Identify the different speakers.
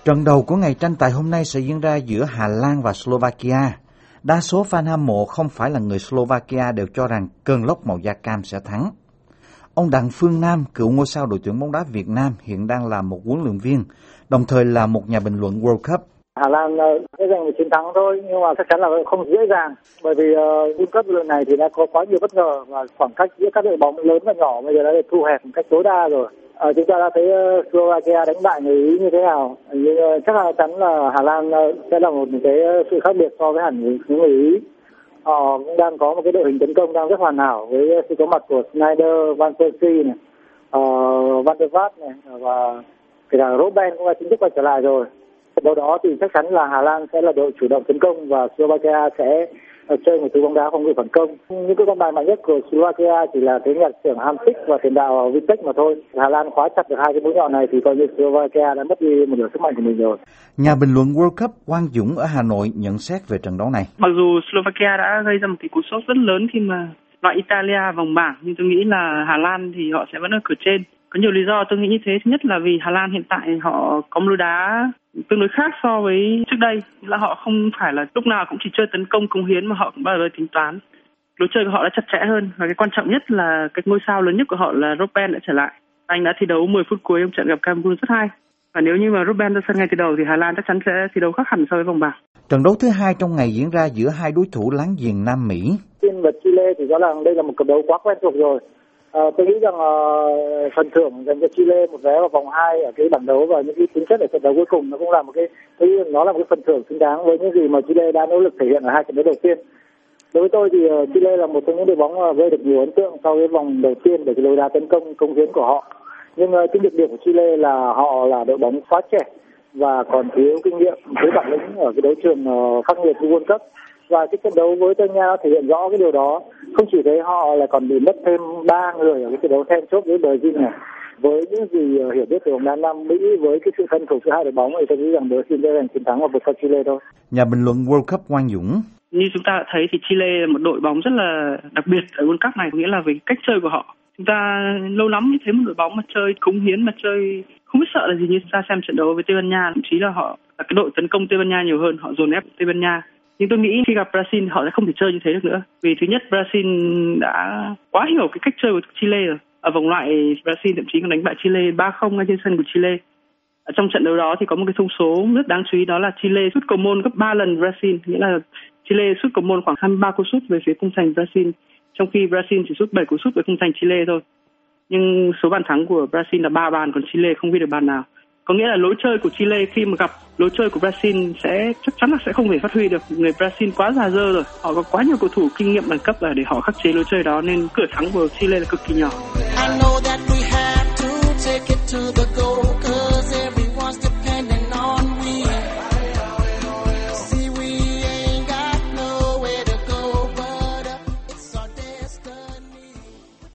Speaker 1: Trận đầu của ngày tranh tài hôm nay sẽ diễn ra giữa Hà Lan và Slovakia. Đa số fan hâm mộ không phải là người Slovakia đều cho rằng cơn lốc màu da cam sẽ thắng. Ông Đặng Phương Nam, cựu ngôi sao đội tuyển bóng đá Việt Nam, hiện đang là một huấn luyện viên, đồng thời là một nhà bình luận World Cup.
Speaker 2: Hà Lan sẽ giành một chiến thắng thôi, nhưng mà chắc chắn là không dễ dàng, bởi vì World Cup lần này thì đã có quá nhiều bất ngờ và khoảng cách giữa các đội bóng lớn và nhỏ bây giờ đã được thu hẹp một cách tối đa rồi. Chúng ta đã thấy Slovakia đánh bại người Ý như thế nào, nhưng chắc là chắn là Hà Lan sẽ là một cái sự khác biệt so với hẳn những người Ý. Họ cũng đang có một cái đội hình tấn công đang rất hoàn hảo với sự có mặt của Sneijder, Van Persie này, Van der Vaart này và kể cả Robben cũng đã chính thức quay trở lại rồi. Đâu đó thì chắc chắn là Hà Lan sẽ là đội chủ động tấn công và Slovakia sẽ chơi một thứ bóng đá phòng ngự phản công. Những cái con bài mạnh nhất của Slovakia chỉ là cái nhạc trưởng Hamsik và tiền đạo Vitek mà thôi. Hà Lan khóa chặt được hai cái mũi nhọn này thì coi như Slovakia đã mất đi một nửa sức mạnh của mình rồi.
Speaker 1: Nhà bình luận World Cup Quang Dũng ở Hà Nội nhận xét về trận đấu này.
Speaker 3: Mặc dù Slovakia đã gây ra một cái cú sốc rất lớn khi mà loại Italia vòng bảng, nhưng tôi nghĩ là Hà Lan thì họ sẽ vẫn ở cửa trên. Có nhiều lý do tôi nghĩ như thế. Thứ nhất là vì Hà Lan hiện tại họ có một lối đá tương đối khác so với trước đây, là họ không phải là lúc nào cũng chỉ chơi tấn công cống hiến mà họ cũng bao giờ tính toán. Lối chơi của họ đã chặt chẽ hơn và cái quan trọng nhất là cái ngôi sao lớn nhất của họ là Robben đã trở lại. Anh đã thi đấu 10 phút cuối trong trận gặp Cameroon rất hay. Và nếu như mà Robben ra sân ngay từ đầu thì Hà Lan chắc chắn sẽ thi đấu khác hẳn so với vòng bảng.
Speaker 1: Trận đấu thứ hai trong ngày diễn ra giữa hai đối thủ láng giềng Nam Mỹ.
Speaker 2: Argentina và Chile thì rõ ràng đây là một cặp đấu quá quen thuộc rồi. Tôi nghĩ rằng phần thưởng dành cho Chile một vé vào vòng 2 ở cái bảng đấu và những cái tính chất ở trận đấu cuối cùng nó cũng là một cái phần thưởng xứng đáng với những gì mà Chile đã nỗ lực thể hiện ở hai trận đấu đầu tiên. Đối với tôi thì Chile là một trong những đội bóng gây được nhiều ấn tượng sau cái vòng đầu tiên bởi cái lối đá tấn công cống hiến của họ. Nhưng cái nhược điểm của Chile là họ là đội bóng quá trẻ và còn thiếu kinh nghiệm, thiếu bản lĩnh ở cái đấu trường khắc nghiệt như World Cup. Và cái trận đấu với Tây Ban Nha thể hiện rõ cái điều đó. Không chỉ thế, họ lại còn bị mất thêm 3 người ở cái trận đấu then chốt với Brazil này. Với những gì hiểu biết về bóng đá Nam Mỹ, với cái sự thân thuộc giữa hai đội bóng thì tôi nghĩ rằng Brazil sẽ giành chiến thắng và vượt qua Chile thôi.
Speaker 1: Nhà bình luận World Cup Quang Dũng.
Speaker 3: Như chúng ta đã thấy thì Chile là một đội bóng rất là đặc biệt ở World Cup này, có nghĩa là về cách chơi của họ. Chúng ta lâu lắm mới thấy một đội bóng mà chơi cống hiến, mà chơi không biết sợ là gì như chúng ta xem trận đấu với Tây Ban Nha. Thậm chí là họ là cái đội tấn công Tây Ban Nha nhiều hơn, họ dồn ép Tây Ban Nha. Nhưng tôi nghĩ khi gặp Brazil họ sẽ không thể chơi như thế được nữa. Vì thứ nhất, Brazil đã quá hiểu cái cách chơi của Chile rồi. Ở vòng loại, Brazil thậm chí còn đánh bại Chile 3-0 ngay trên sân của Chile. Ở trong trận đấu đó thì có một cái thông số rất đáng chú ý, đó là Chile sút cầu môn gấp 3 lần Brazil. Nghĩa là Chile sút cầu môn khoảng 23 cú sút về phía khung thành Brazil, trong khi Brazil chỉ sút 7 cú sút về khung thành Chile thôi. Nhưng số bàn thắng của Brazil là 3 bàn, còn Chile không ghi được bàn nào. Có nghĩa là lối chơi của Chile khi mà gặp lối chơi của Brazil sẽ chắc chắn là sẽ không thể phát huy được. Người Brazil quá già dơ rồi, họ có quá nhiều cầu thủ kinh nghiệm đẳng cấp để họ khắc chế lối chơi đó, nên cửa thắng của Chile là cực kỳ nhỏ.